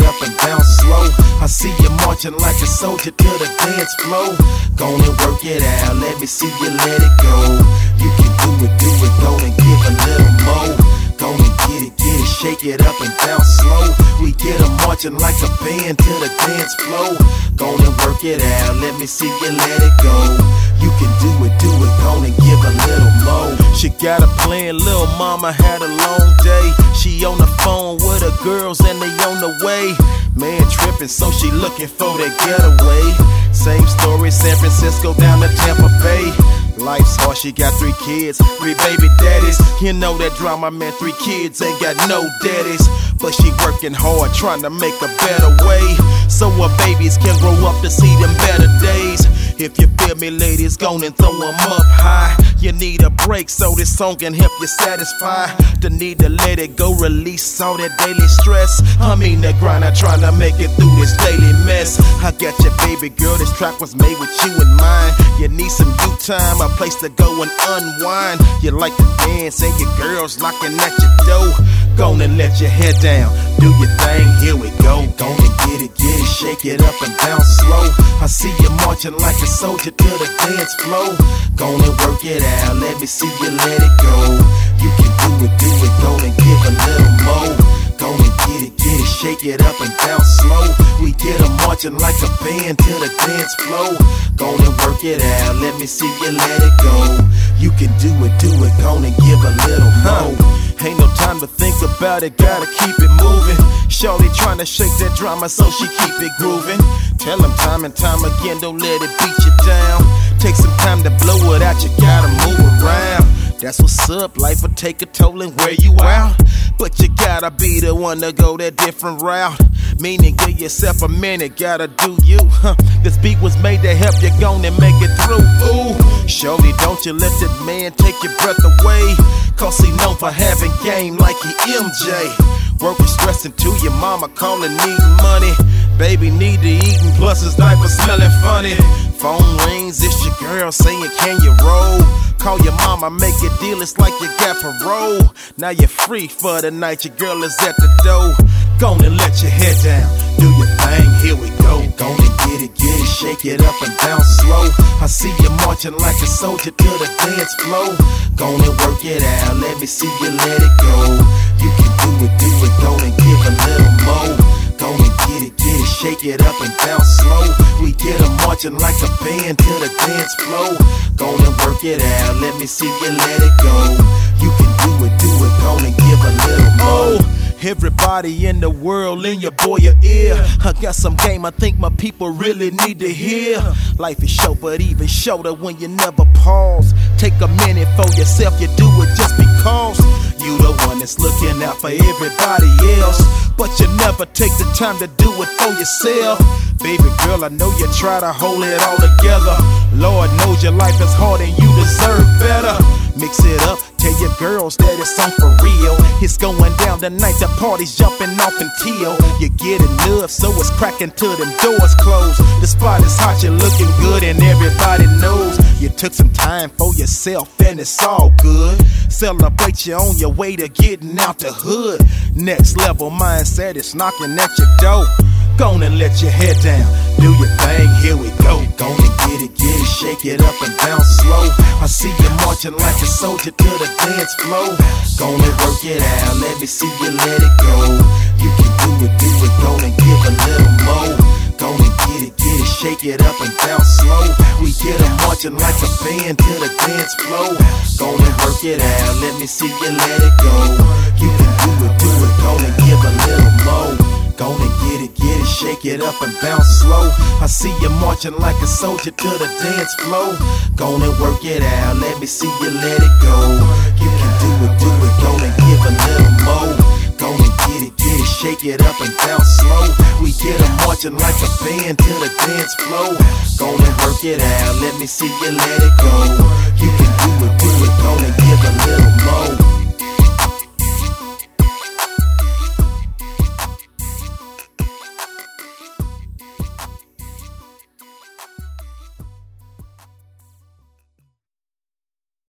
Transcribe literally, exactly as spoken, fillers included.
up and bounce slow. I see you marching like a soldier to the dance floor. Go and work it out, let me see you let it go. You can do it, do it, go and give a little more. Go and get it, get it, shake it up and bounce slow. We get them marching like a band to the dance floor. Go and work it out, let me see you let it go. You can do it, do it, go and give a little more. She got a plan, little mama had a long day. She on the phone with her girls and they on the way. Man tripping, so she looking for that getaway. Same story, San Francisco down to Tampa Bay. Life's hard, she got three kids, three baby daddies. You know that drama, man, three kids ain't got no daddies. But she working hard, trying to make a better way, so her babies can grow up to see them better days. If you feel me, ladies, go and throw them up high. You need a break, so this song can help you satisfy the need to let it go, release all that daily stress. I mean the grind, I'm trying to make it through this daily mess. I got you, baby girl, this track was made with you in mind. You need some you time, a place to go and unwind. You like to dance and your girls knocking at your door. Go and let your head down, do your thing, here we go. Go and get it, get it, shake it up and bounce slow. I see you marching like a soldier to the dance floor. Go and work it out, let me see you let it go. You can do it, do it, go and give a little more. Go and get it, get it, shake it up and bounce slow. We get them marching like a band to the dance floor. Go and work it out, let me see you let it go. You can do it, do it, go and give a little more. Ain't no time to think about it, gotta keep it moving. Shorty tryna shake that drama so she keep it grooving. Tell them time and time again, don't let it beat you down. Take some time to blow it out, you gotta move around. That's what's up, life will take a toll and wear you out. But you gotta be the one to go that different route. Meaning give yourself a minute, gotta do you. Huh. This beat was made to help you go and make it through. Ooh, shorty, don't you let that man take your breath away. Cause he known for having game like he M J. Working, stressing to your mama, calling, needing money. Baby need to eat and plus his diaper smelling funny. Phone rings, it's your girl saying can you roll. Call your mama, make a deal, it's like you got parole. Now you're free for the night, your girl is at the door. Go and let your head down, do your thing, here we go. Go and get it, get it, shake it up and bounce slow. I see you marching like a soldier to the dance floor. Go and work it out, let me see you let it go. You can do it, do it, go and give a little more. Go and get it, get it, shake it up and bounce slow. We get them marching like a band to the dance floor. Go and work it out, let me see you let it go. You can do it, do it, go and give a little more. Oh. Everybody in the world, in your boy your ear. I got some game I think my people really need to hear. Life is short, but even shorter when you never pause. Take a minute for yourself, you do it just because. You the one that's looking out for everybody else, but you never take the time to do it for yourself. Baby girl, I know you try to hold it all together. Lord knows your life is hard and you deserve better. Mix it up, tell your girls that it's on for real. It's going down tonight, the party's jumping off until you get enough, so it's cracking till them doors close. The spot is hot, you're looking good and everybody knows you took some time for yourself and it's all good. Celebrate you on your way to getting out the hood. Next level mindset is knocking at your door. Go and let your head down, do your thing, here we go. Go and get it, get it, shake it up and bounce slow. I see you marching like a soldier to the dance floor. Go and work it out, let me see you let it go. You can do it, do it, go and give a little more. Go and get it, get it, shake it up and bounce slow. We get them marching like a band to the dance floor. Go and work it out, let me see you let it go. You can do it, do it, go and give a little more. Go and get it, get it, shake it up and bounce slow. I see you marching like a soldier to the dance floor. Go and work it out, let me see you let it go. You can do it, do it, go and give a little more. Go and get it, get it, shake it up and bounce slow. We get them marching like a band to the dance floor. Go and work it out, let me see you let it go. You can do it, do it, go and give a little more.